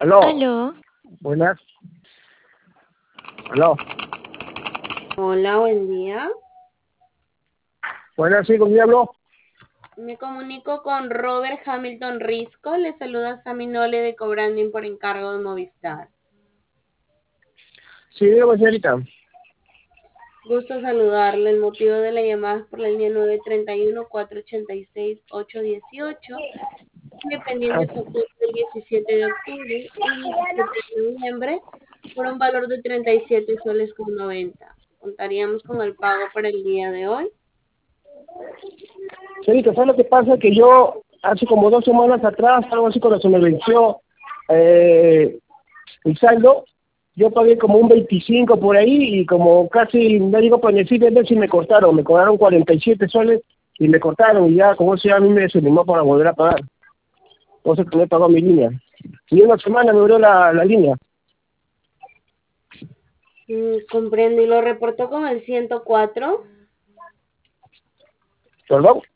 Aló, Aló, buenas. Aló, Hola, buen día. buenas, sí, ¿con quién hablo? Me comunico con Robert Hamilton Risco. Le saluda Sami Nole de Cobranding por encargo de Movistar. Sí, dígame, señorita. Gusto saludarle. El motivo de la llamada es por la línea 931-486-818, Ah, dependiente su cuota el 17 de octubre y 17 de noviembre por un valor de 37 soles con 90. Contaríamos con el pago para el día de hoy. señorita, ¿sabes lo que pasa? Que yo hace como 2 semanas atrás, algo así, cuando se me venció el saldo, yo pagué como un 25 por ahí y como casi no digo por decir ver si me cobraron 47 soles y me cortaron y ya como eso ya a mí me desanimó para volver a pagar. Entonces que me pagó mi línea. Y una semana me duró la línea. Comprendo y lo reportó con el 104. ¿Perdón?